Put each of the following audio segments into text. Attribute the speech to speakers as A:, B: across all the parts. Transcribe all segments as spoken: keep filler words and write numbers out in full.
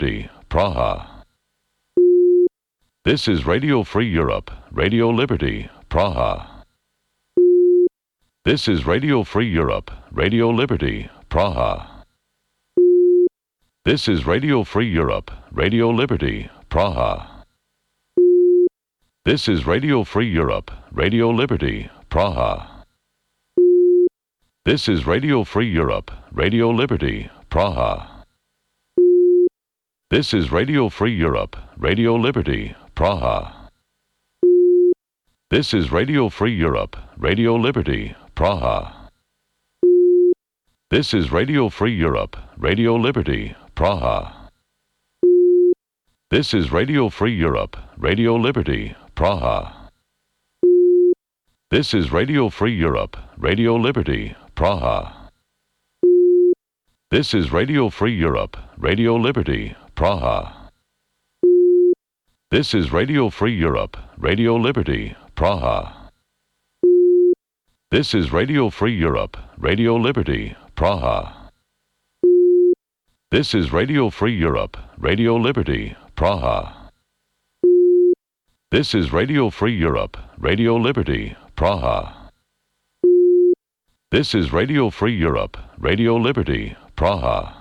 A: Liberty, Praha. This is Radio Free Europe, Radio Liberty, Praha. This is Radio Free Europe, Radio Liberty, Praha. This is Radio Free Europe, Radio Liberty, Praha. This is Radio Free Europe, Radio Liberty, Praha. This is Radio Free Europe, Radio Liberty, Praha. This is Radio Free Europe, Radio Liberty, Praha. This is Radio Free Europe, Radio Liberty, Praha. This is Radio Free Europe, Radio Liberty, Praha. This is Radio Free Europe, Radio Liberty, Praha. This is Radio Free Europe, Radio Liberty, Praha. This is Radio Free Europe, Radio Liberty, Praha. This is Radio Free Europe, Radio Liberty, Praha. This is Radio Free Europe, Radio Liberty, Praha. This is Radio Free Europe, Radio Liberty, Praha. This is Radio Free Europe, Radio Liberty, Praha. This is Radio Free Europe, Radio Liberty, Praha.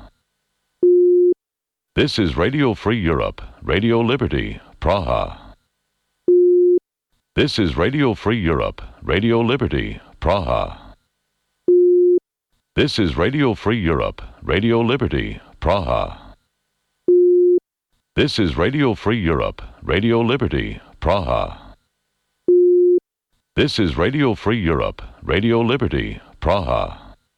A: This is Radio Free Europe, Radio Liberty, Praha. This is Radio Free Europe, Radio Liberty, Praha. This is Radio Free Europe, Radio Liberty, Praha. This is Radio Free Europe, Radio Liberty, Praha. This is Radio Free Europe, Radio Liberty, Praha.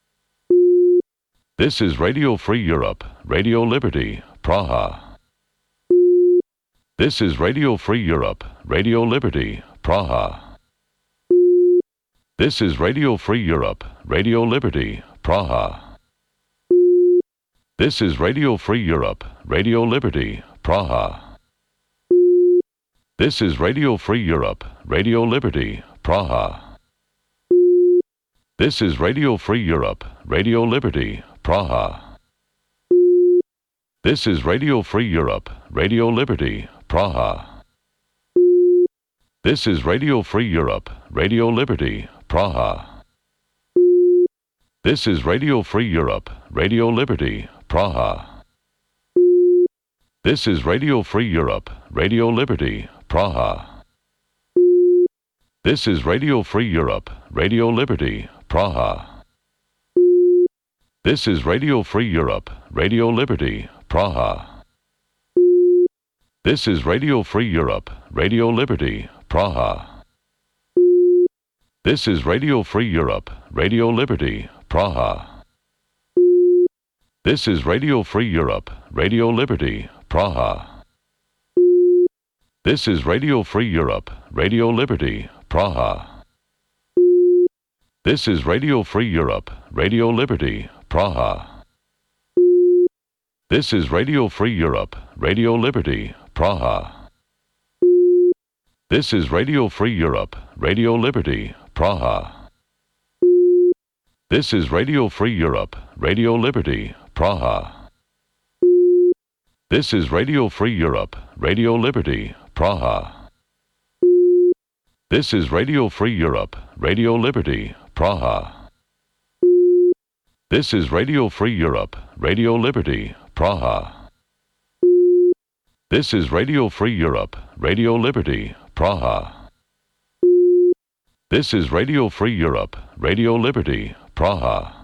A: This is Radio Free Europe, Radio Liberty, Praha. This is Radio Free Europe, Radio Liberty, Praha. This is Radio Free Europe, Radio Liberty, Praha. This is Radio Free Europe, Radio Liberty, Praha. This is Radio Free Europe, Radio Liberty, Praha. This is Radio Free Europe, Radio Liberty, Praha. This is Radio Free Europe, Radio Liberty, Praha. This is Radio Free Europe, Radio Liberty, Praha. This is Radio Free Europe, Radio Liberty, Praha. This is Radio Free Europe, Radio Liberty, Praha. This is Radio Free Europe, Radio Liberty, Praha. This is Radio Free Europe, Radio Liberty, Praha. This is Radio Free Europe, Radio Liberty, Praha. This is Radio Free Europe, Radio Liberty, Praha. This is Radio Free Europe, Radio Liberty, Praha. This is Radio Free Europe, Radio Liberty, Praha. This is Radio Free Europe, Radio Liberty, Praha. This is Radio Free Europe, Radio Liberty, Praha. This is Radio Free Europe, Radio Liberty, Praha. This is Radio Free Europe, Radio Liberty, Praha. This is Radio Free Europe, Radio Liberty, Praha. This is Radio Free Europe, Radio Liberty, Praha. This is Radio Free Europe, Radio Liberty, Praha. This is Radio Free Europe, Radio Liberty, Praha. This is Radio Free Europe, Radio Liberty, Praha.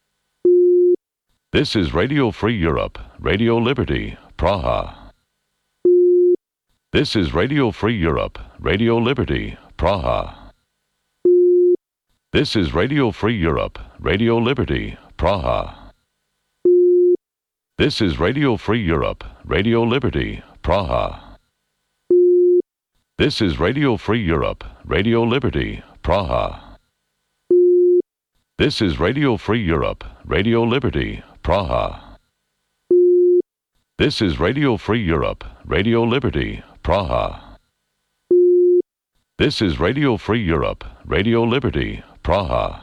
A: This is Radio Free Europe, Radio Liberty, Praha. This is Radio Free Europe, Radio Liberty, Praha. This is Radio Free Europe, Radio Liberty, Praha. This is Radio Free Europe, Radio Liberty, Praha. This is Radio Free Europe, Radio Liberty, Praha. This is Radio Free Europe, Radio Liberty, Praha. This is Radio Free Europe, Radio Liberty, Praha. This is Radio Free Europe, Radio Liberty, Praha.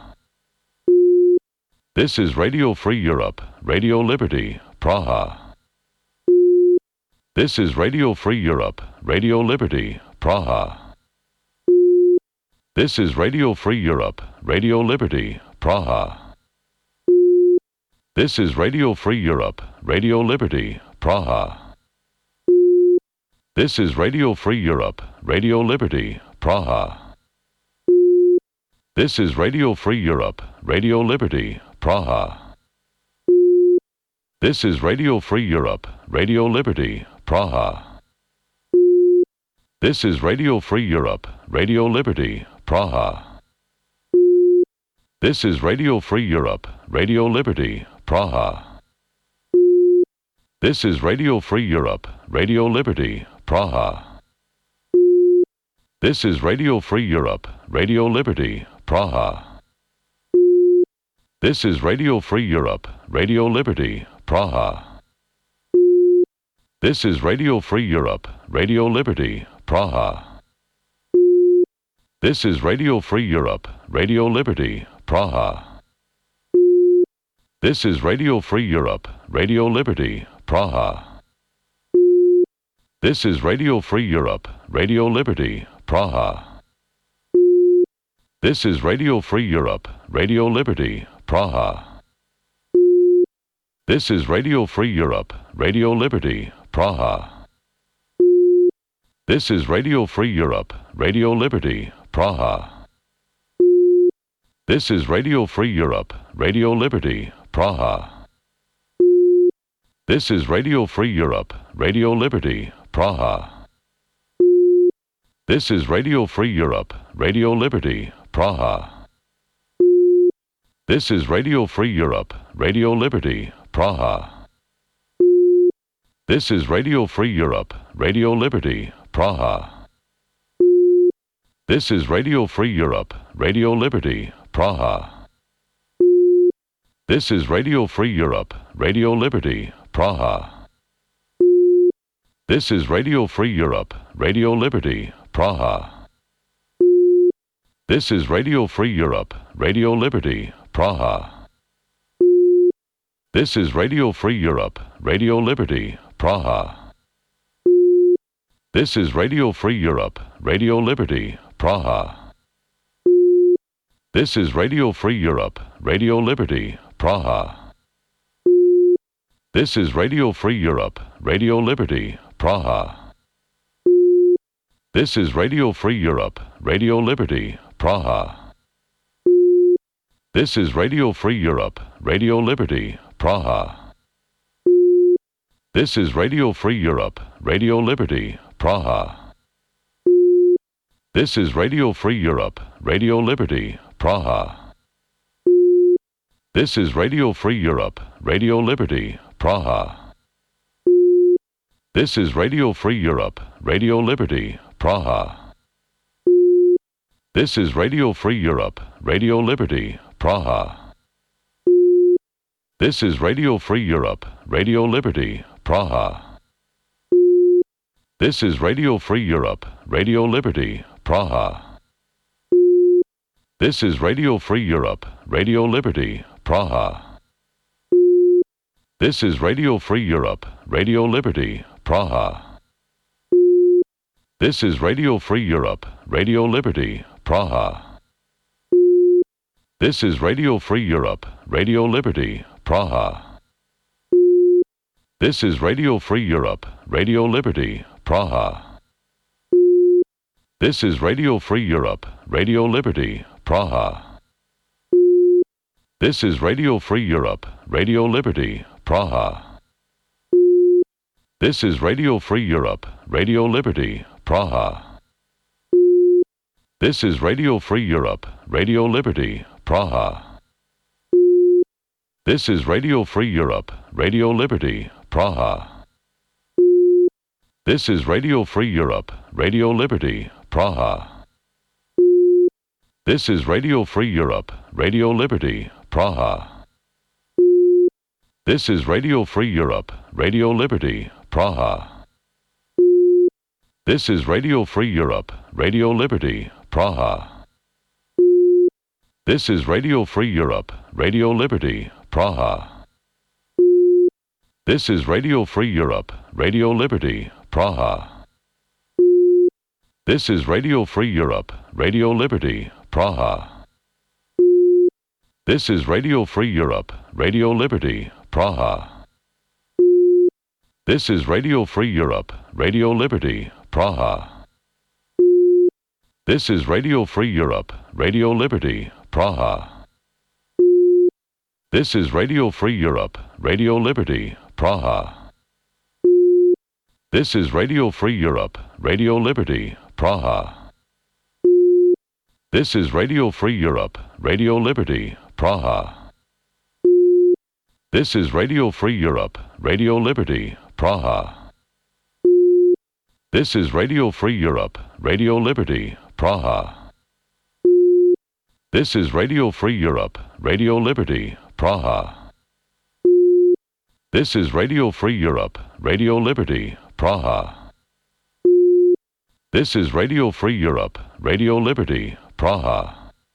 A: This is Radio Free Europe, Radio Liberty, Praha. This is Radio Free Europe, Radio Liberty, Praha. This is Radio Free Europe, Radio Liberty, Praha. This is Radio Free Europe, Radio Liberty, Praha. This is Radio Free Europe, Radio Liberty, Praha. This is Radio Free Europe, Radio Liberty, Praha. This is Radio Free Europe, Radio Liberty, Praha. This is Radio Free Europe, Radio Liberty, Praha. This is Radio Free Europe, Radio Liberty, Praha. This is Radio Free Europe, Radio Liberty, Praha. This is Radio Free Europe, Radio Liberty, Praha. This is Radio Free Europe, Radio Liberty, Praha. This is Radio Free Europe, Radio Liberty, Praha. This is Radio Free Europe, Radio Liberty, Praha. This is Radio Free Europe, Radio Liberty, Praha. This is Radio Free Europe, Radio Liberty, Praha. This is Radio Free Europe, Radio Liberty, Praha. This is Radio Free Europe, Radio Liberty, Praha. This is Radio Free Europe, Radio Liberty, Praha. This is Radio Free Europe, Radio Liberty, Praha. This is Radio Free Europe, Radio Liberty, Praha. This is Radio Free Europe, Radio Liberty, Praha. This is Radio Free Europe, Radio Liberty, Praha. This is Radio Free Europe, Radio Liberty, Praha. This is Radio Free Europe, Radio Liberty, Praha. This is Radio Free Europe, Radio Liberty, Praha. This is Radio Free Europe, Radio Liberty, Praha. This is Radio Free Europe, Radio Liberty, Praha. This is Radio Free Europe, Radio Liberty, Praha. This is Radio Free Europe, Radio Liberty, Praha. This is Radio Free Europe, Radio Liberty, Praha. This is Radio Free Europe, Radio Liberty, Praha. This is Radio Free Europe, Radio Liberty, Praha. This is Radio Free Europe, Radio Liberty, Praha. This is Radio Free Europe, Radio Liberty, Praha. This is Radio Free Europe, Radio Liberty, Praha. This is Radio Free Europe, Radio Liberty, Praha. This is Radio Free Europe, Radio Liberty, Praha. This is Radio Free Europe, Radio Liberty, Praha. This is Radio Free Europe, Radio Liberty, Praha. This is Radio Free Europe, Radio Liberty, Praha. This is Radio Free Europe, Radio Liberty, Praha. This is Radio Free Europe, Radio Liberty, Praha. This is Radio Free Europe, Radio Liberty, Praha. This is Radio Free Europe, Radio Liberty, Praha. This is Radio Free Europe, Radio Liberty, Praha. This is Radio Free Europe, Radio Liberty, Praha. This is Radio Free Europe, Radio Liberty, Praha. This is Radio Free Europe, Radio Liberty, Praha. This is Radio Free Europe, Radio Liberty, Praha. This is Radio Free Europe, Radio Liberty, Praha. This is Radio Free Europe, Radio Liberty, Praha. This is Radio Free Europe, Radio Liberty, Praha. This is Radio Free Europe, Radio Liberty, Praha. This is Radio Free Europe, Radio Liberty, Praha. This is Radio Free Europe, Radio Liberty, Praha. This is Radio Free Europe, Radio Liberty, Praha. This is Radio Free Europe, Radio Liberty, Praha. This is Radio Free Europe, Radio Liberty, Praha. This is Radio Free Europe, Radio Liberty, Praha. This is Radio Free Europe, Radio Liberty, Praha. This is Radio Free Europe, Radio Liberty, Praha. This is Radio Free Europe, Radio Liberty, Praha. This is Radio Free Europe, Radio Liberty, Praha. This is Radio Free Europe, Radio Liberty, Praha. This is Radio Free Europe, Radio Liberty, Praha. This is Radio Free Europe, Radio Liberty, Praha. This is Radio Free Europe, Radio Liberty, Praha. This is Radio Free Europe, Radio Liberty, Praha.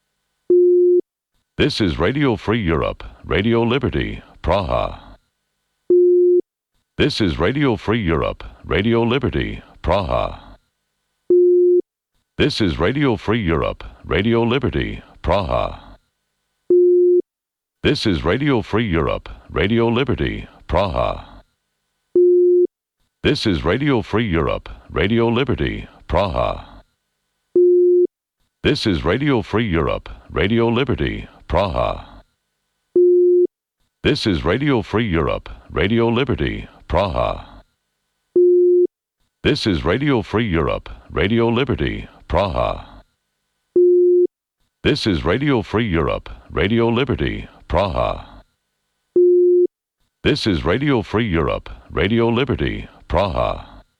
A: This is Radio Free Europe, Radio Liberty, Praha. This is Radio Free Europe, Radio Liberty, Praha. This is Radio Free Europe, Radio Liberty, Praha. This is Radio Free Europe, Radio Liberty, Praha. This is Radio Free Europe, Radio Liberty, Praha. This is Radio Free Europe, Radio Liberty, Praha. This is Radio Free Europe, Radio Liberty, Praha. This is Radio Free Europe, Radio Liberty, Praha. This is Radio Free Europe, Radio Liberty, Praha. This is Radio Free Europe, Radio Liberty, Praha.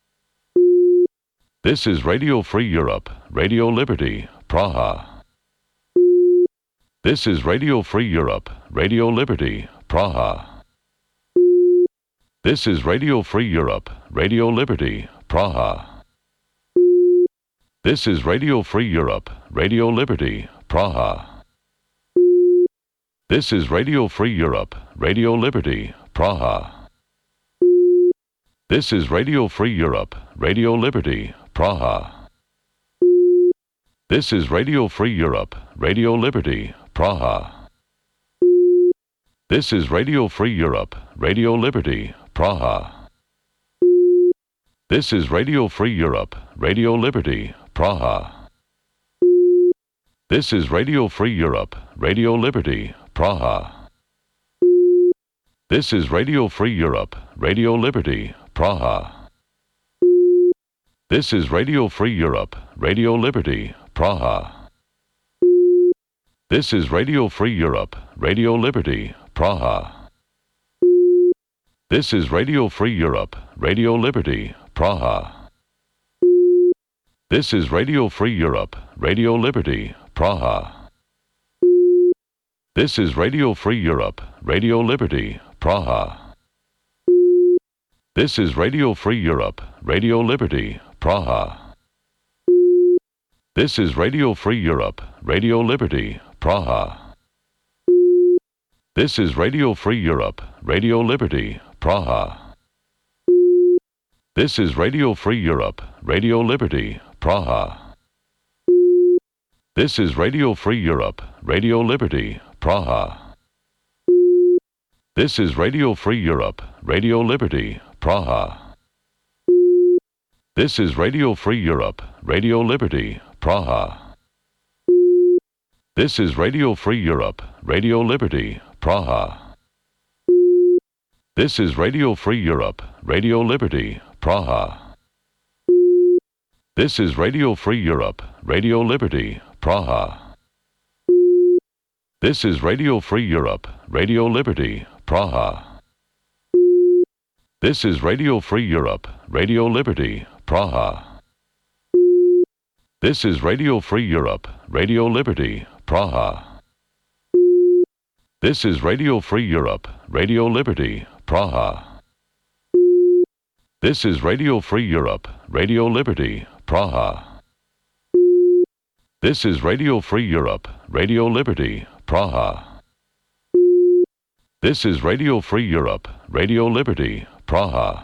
A: This is Radio Free Europe, Radio Liberty, Praha. This is Radio Free Europe, Radio Liberty, Praha. This is Radio Free Europe, Radio Liberty, Praha. This is Radio Free Europe, Radio Liberty, Praha. This is Radio Free Europe, Radio Liberty, Praha. This is Radio Free Europe, Radio Liberty, Praha. This is Radio Free Europe, Radio Liberty, Praha. This is Radio Free Europe, Radio Liberty, Praha. This is Radio Free Europe, Radio Liberty, Praha. This is Radio Free Europe, Radio Liberty, Praha. This is Radio Free Europe, Radio Liberty, Praha. This is Radio Free Europe, Radio Liberty, Praha. This is Radio Free Europe, Radio Liberty, Praha. This is Radio Free Europe, Radio Liberty, Praha. This is Radio Free Europe, Radio Liberty, Praha. This is Radio Free Europe, Radio Liberty, Praha. This is Radio Free Europe, Radio Liberty, Praha. This is Radio Free Europe, Radio Liberty, Praha. This is Radio Free Europe, Radio Liberty, Praha. This is Radio Free Europe, Radio Liberty, Praha. This is Radio Free Europe, Radio Liberty, Praha. This is Radio Free Europe, Radio Liberty, Praha. This is Radio Free Europe, Radio Liberty, Praha. This is Radio Free Europe, Radio Liberty, Praha. This is Radio Free Europe, Radio Liberty, Praha. This is Radio Free Europe, Radio Liberty, Praha. This is Radio Free Europe, Radio Liberty, Praha. This is Radio Free Europe, Radio Liberty, Praha. This is Radio Free Europe, Radio Liberty, Praha. This is Radio Free Europe, Radio Liberty, Praha. This is Radio Free Europe, Radio Liberty, Praha. This is Radio Free Europe, Radio Liberty, Praha. This is Radio Free Europe, Radio Liberty, Praha.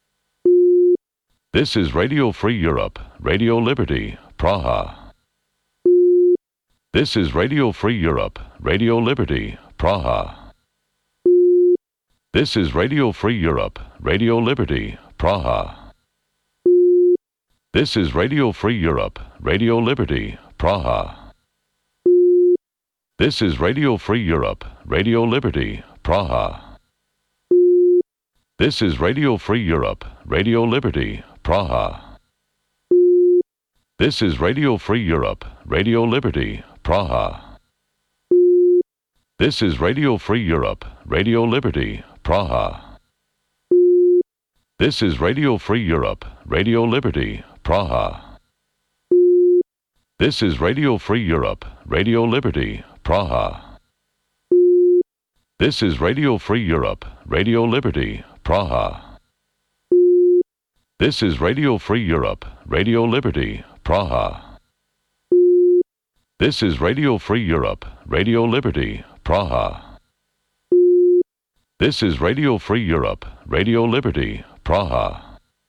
A: This is Radio Free Europe, Radio Liberty, Praha. This is Radio Free Europe, Radio Liberty, Praha. This is Radio Free Europe, Radio Liberty, Praha. This is Radio Free Europe, Radio Liberty, Praha. This is Radio Free Europe, Radio Liberty, Praha. This is Radio Free Europe, Radio Liberty, Praha. This is Radio Free Europe, Radio Liberty, Praha. This is Radio Free Europe, Radio Liberty, Praha. This is Radio Free Europe, Radio Liberty, Praha. This is Radio Free Europe, Radio Liberty, Praha. This is Radio Free Europe, Radio Liberty, Praha. This is Radio Free Europe, Radio Liberty, Praha. This is Radio Free Europe, Radio Liberty, Praha. This is Radio Free Europe, Radio Liberty, Praha.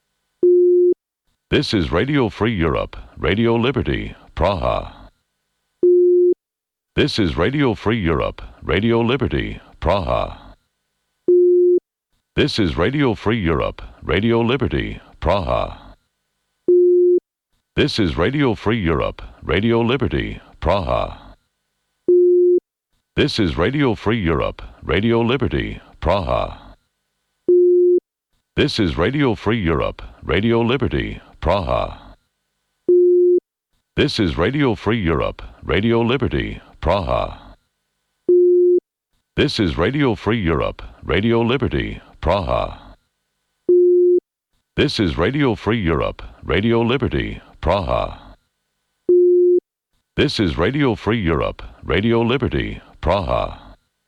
A: This is Radio Free Europe, Radio Liberty, Praha. This is Radio Free Europe, Radio Liberty, Praha. This is Radio Free Europe, Radio Liberty, Praha. This is Radio Free Europe, Radio Liberty, Praha. This is Radio Free Europe, Radio Liberty, Praha. This is Radio Free Europe, Radio Liberty, Praha. This is Radio Free Europe, Radio Liberty, Praha. This is Radio Free Europe, Radio Liberty, Praha. This is Radio Free Europe, Radio Liberty, Praha. This is Radio Free Europe, Radio Liberty, Praha.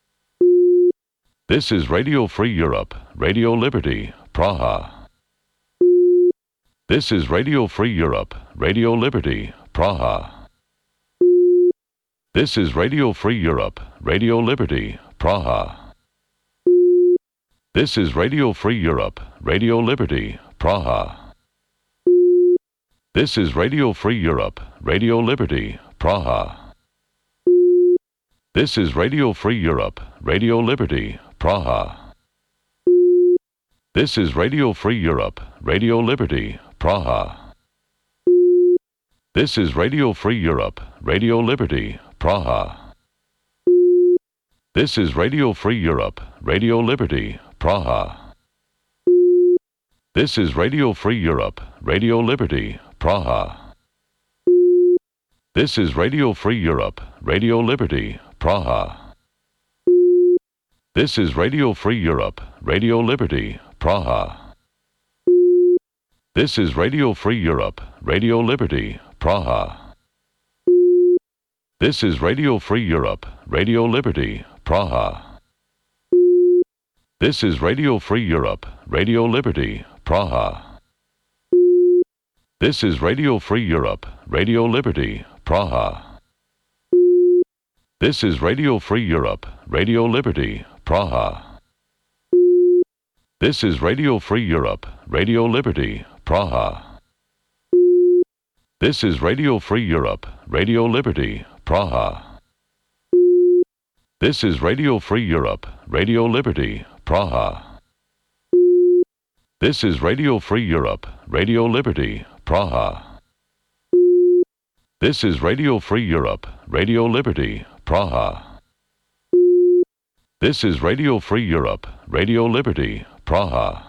A: This is Radio Free Europe, Radio Liberty, Praha. This is Radio Free Europe, Radio Liberty, Praha. This is Radio Free Europe, Radio Liberty, Praha. This is Radio Free Europe, Radio Liberty, Praha. This is Radio Free Europe, Radio Liberty, Praha. This is Radio Free Europe, Radio Liberty, Praha. This is Radio Free Europe, Radio Liberty, Praha. This is Radio Free Europe, Radio Liberty, Praha. This is Radio Free Europe, Radio Liberty, Praha. This is Radio Free Europe, Radio Liberty, Praha. This is Radio Free Europe, Radio Liberty, Praha. This is Radio Free Europe, Radio Liberty, Praha. This is Radio Free Europe, Radio Liberty, Praha. This is Radio Free Europe, Radio Liberty, Praha. This is Radio Free Europe, Radio Liberty, Praha. This is Radio Free Europe, Radio Liberty, Praha. This is Radio Free Europe, Radio Liberty, Praha. This is Radio Free Europe, Radio Liberty, Praha. This is Radio Free Europe, Radio Liberty, Praha. This is Radio Free Europe, Radio Liberty, Praha. This is Radio Free Europe, Radio Liberty, Praha. This is Radio Free Europe, Radio Liberty, Praha. This is Radio Free Europe, Radio Liberty, Praha.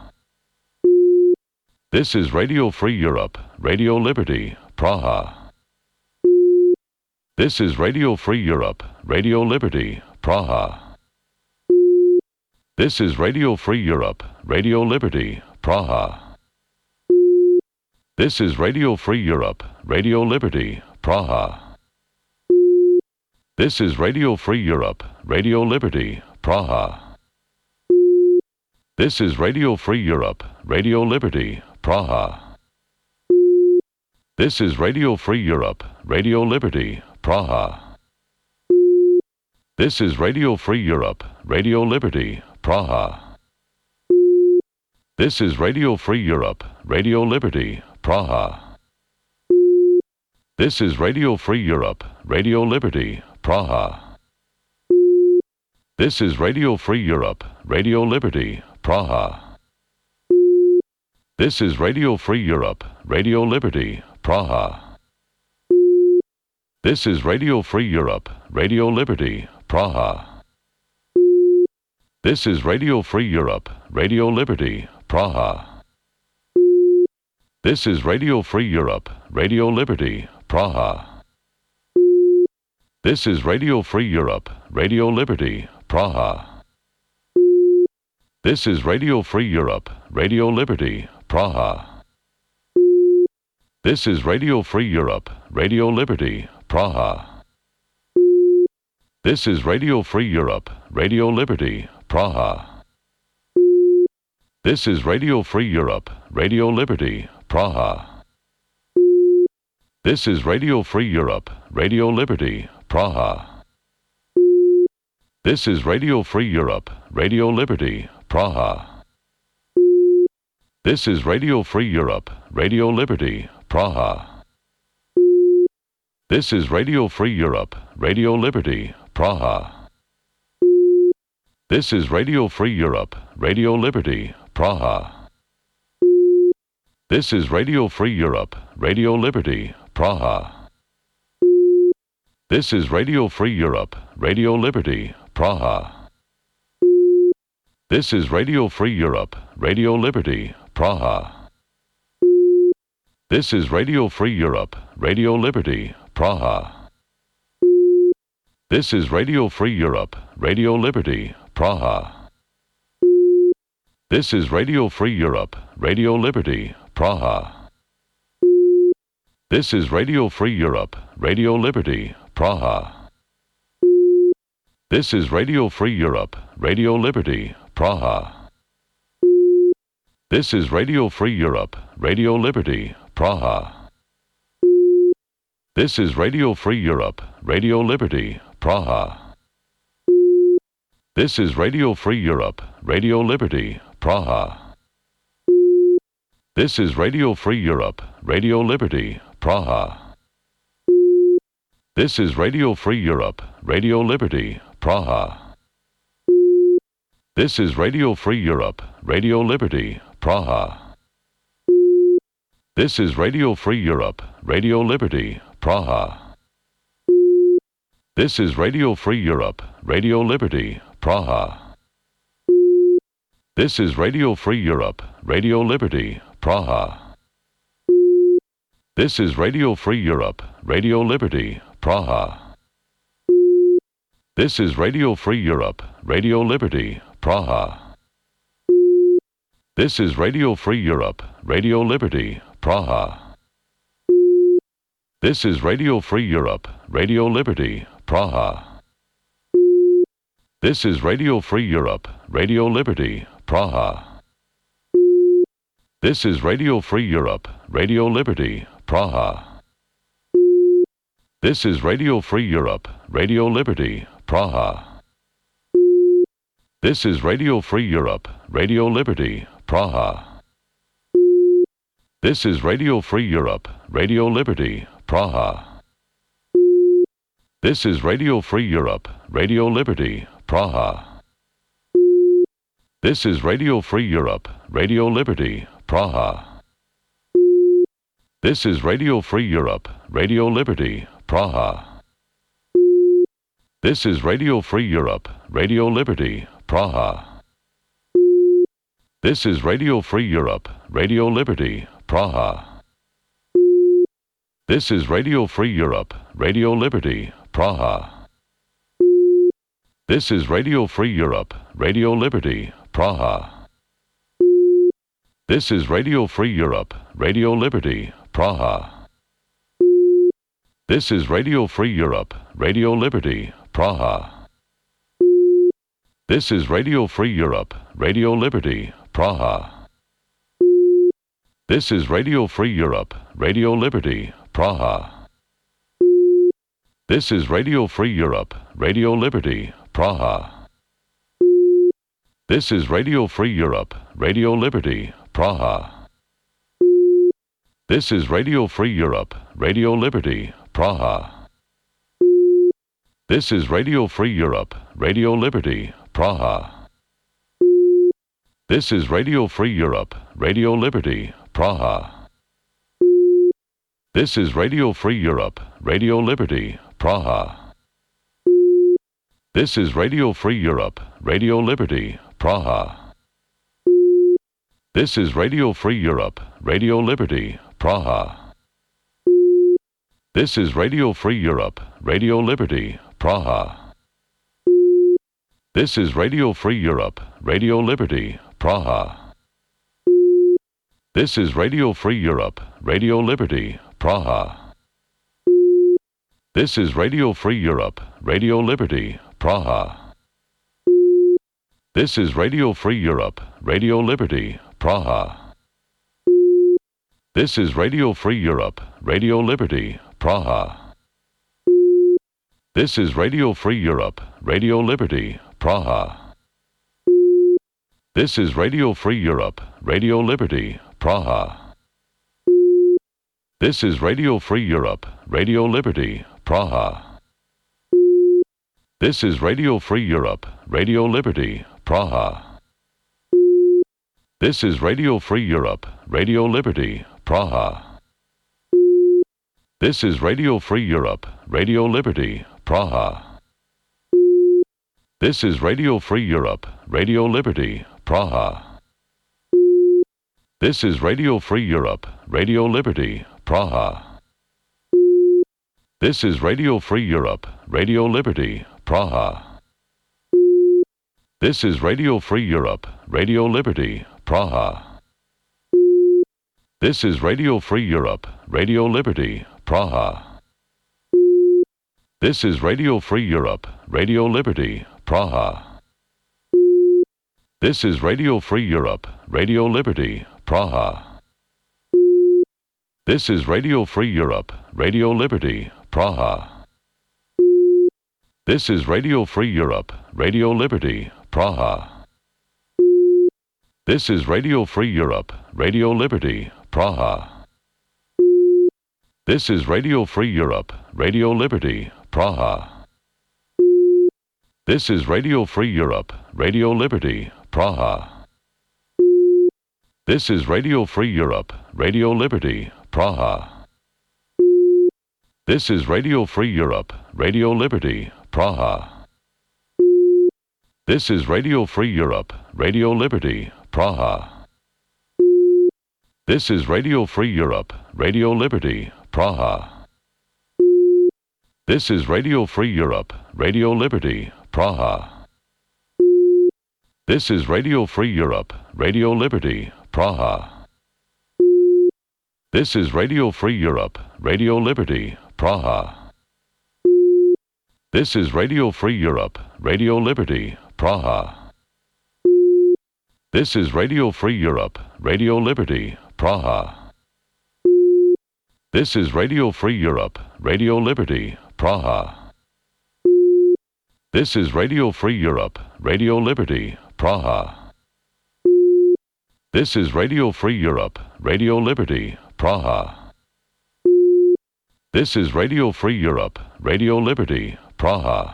A: This is Radio Free Europe, Radio Liberty, Praha. This is Radio Free Europe, Radio Liberty, Praha. This is Radio Free Europe, Radio Liberty, Praha. This is Radio Free Europe, Radio Liberty, Praha. This is Radio Free Europe, Radio Liberty, Praha. This is Radio Free Europe, Radio Liberty, Praha. This is Radio Free Europe, Radio Liberty, Praha. This is Radio Free Europe, Radio Liberty, Praha. This is Radio Free Europe, Radio Liberty, Praha. This is Radio Free Europe, Radio Liberty, Praha. This is Radio Free Europe, Radio Liberty, Praha. This is Radio Free Europe, Radio Liberty, Praha. This is Radio Free Europe, Radio Liberty, Praha. This is Radio Free Europe, Radio Liberty, Praha. This is Radio Free Europe, Radio Liberty, Praha. This is Radio Free Europe, Radio Liberty, Praha. This is Radio Free Europe, Radio Liberty, Praha. This is Radio Free Europe, Radio Liberty, Praha. This is Radio Free Europe, Radio Liberty, Praha. This is Radio Free Europe, Radio Liberty, Praha. This is Radio Free Europe, Radio Liberty, Praha. This is Radio Free Europe, Radio Liberty, Praha. This is Radio Free Europe, Radio Liberty, Praha. This is Radio Free Europe, Radio Liberty, Praha. This is Radio Free Europe, Radio Liberty, Praha. This is Radio Free Europe, Radio Liberty, Praha. This is Radio Free Europe, Radio Liberty, Praha. This is Radio Free Europe, Radio Liberty, Praha. This is Radio Free Europe, Radio Liberty, Praha. This is Radio Free Europe, Radio Liberty, Praha. This is Radio Free Europe, Radio Liberty, Praha. This is Radio Free Europe, Radio Liberty, Praha. This is Radio Free Europe, Radio Liberty, Praha. This is Radio Free Europe, Radio Liberty, Praha. This is Radio Free Europe, Radio Liberty, Praha. This is Radio Free Europe, Radio Liberty, Praha. This is Radio Free Europe, Radio Liberty, Praha. This is Radio Free Europe, Radio Liberty, Praha. This is Radio Free Europe, Radio Liberty, Praha. This is Radio Free Europe, Radio Liberty, Praha. This is Radio Free Europe, Radio Liberty, Praha. This is Radio Free Europe, Radio Liberty, Praha. This is Radio Free Europe, Radio Liberty, Praha. This is Radio Free Europe, Radio Liberty, Praha. This is Radio Free Europe, Radio Liberty, Praha. This is Radio Free Europe, Radio Liberty, Praha. This is Radio Free Europe, Radio Liberty, Praha. This is Radio Free Europe, Radio Liberty, Praha. This is Radio Free Europe, Radio Liberty, Praha. This is Radio Free Europe, Radio Liberty, Praha. This is Radio Free Europe, Radio Liberty, Praha. This is Radio Free Europe, Radio Liberty, Praha. This is Radio Free Europe, Radio Liberty, Praha. This is Radio Free Europe, Radio Liberty, Praha. This is Radio Free Europe, Radio Liberty, Praha. This is Radio Free Europe, Radio Liberty, Praha. This is Radio Free Europe, Radio Liberty, Praha. This is Radio Free Europe, Radio Liberty, Praha. This is Radio Free Europe, Radio Liberty, Praha. This is Radio Free Europe, Radio Liberty, Praha. This is Radio Free Europe, Radio Liberty, Praha. This is Radio Free Europe, Radio Liberty, Praha. This is Radio Free Europe, Radio Liberty, Praha. This is Radio Free Europe, Radio Liberty, Praha. This is Radio Free Europe, Radio Liberty, Praha. This is Radio Free Europe, Radio Liberty, Praha. This is Radio Free Europe, Radio Liberty, Praha. This is Radio Free Europe, Radio Liberty, Praha. This is Radio Free Europe, Radio Liberty, Praha. This is Radio Free Europe, Radio Liberty, Praha. This is Radio Free Europe, Radio Liberty, Praha. This is Radio Free Europe, Radio Liberty, Praha. This is Radio Free Europe, Radio Liberty, Praha. This is Radio Free Europe, Radio Liberty, Praha. This is Radio Free Europe, Radio Liberty, Praha. This is Radio Free Europe, Radio Liberty, Praha. This is Radio Free Europe, Radio Liberty, Praha. This is Radio Free Europe, Radio Liberty, Praha. This is Radio Free Europe, Radio Liberty, Praha. This is Radio Free Europe, Radio Liberty, Praha. This is Radio Free Europe, Radio Liberty, Praha. This is Radio Free Europe, Radio Liberty, Praha. This is Radio Free Europe, Radio Liberty, Praha. This is Radio Free Europe, Radio Liberty, Praha. This is Radio Free Europe, Radio Liberty, Praha. This is Radio Free Europe, Radio Liberty, Praha. This is Radio Free Europe, Radio Liberty, Praha. This is Radio Free Europe, Radio Liberty, Praha. This is Radio Free Europe, Radio Liberty, Praha. This is Radio Free Europe, Radio Liberty, Praha. This is Radio Free Europe, Radio Liberty, Praha. This is Radio Free Europe, Radio Liberty, Praha. This is Radio Free Europe, Radio Liberty, Praha. This is Radio Free Europe, Radio Liberty, Praha. This is Radio Free Europe, Radio Liberty, Praha. This is Radio Free Europe, Radio Liberty, Praha. This is Radio Free Europe, Radio Liberty, Praha. This is Radio Free Europe, Radio Liberty, Praha. This is Radio Free Europe, Radio Liberty, Praha. This is Radio Free Europe, Radio Liberty, Praha. This is Radio Free Europe, Radio Liberty, Praha. This is Radio Free Europe, Radio Liberty, Praha. This is Radio Free Europe, Radio Liberty, Praha. This is Radio Free Europe, Radio Liberty, Praha. This is Radio Free Europe, Radio Liberty, Praha. This is Radio Free Europe, Radio Liberty, Praha. This is Radio Free Europe, Radio Liberty, Praha.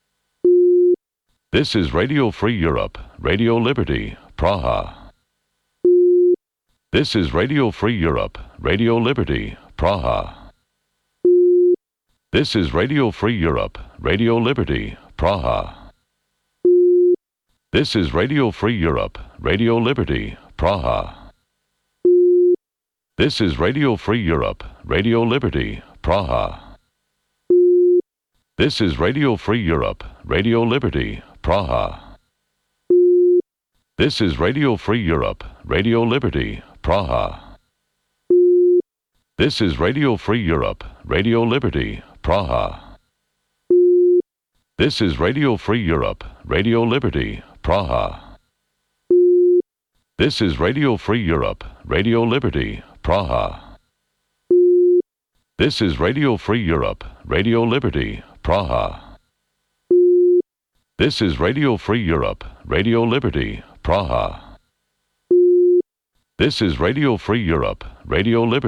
A: This is Radio Free Europe, Radio Liberty, Praha. This is Radio Free Europe, Radio Liberty, Praha. This is Radio Free Europe, Radio Liberty, Praha. This is Radio Free Europe, Radio Liberty, Praha. This is Radio Free Europe, Radio Liberty, Praha. This is Radio Free Europe, Radio Liberty, Praha. This is Radio Free Europe, Radio Liberty, Praha. This is Radio Free Europe, Radio Liberty, Praha. This is Radio Free Europe, Radio Liberty, Praha. This is Radio Free Europe, Radio Liberty, Praha. This is Radio Free Europe, Radio Liberty, Praha. This is Radio Free Europe, Radio Liberty, Praha. This is Radio Free Europe, Radio Liberty.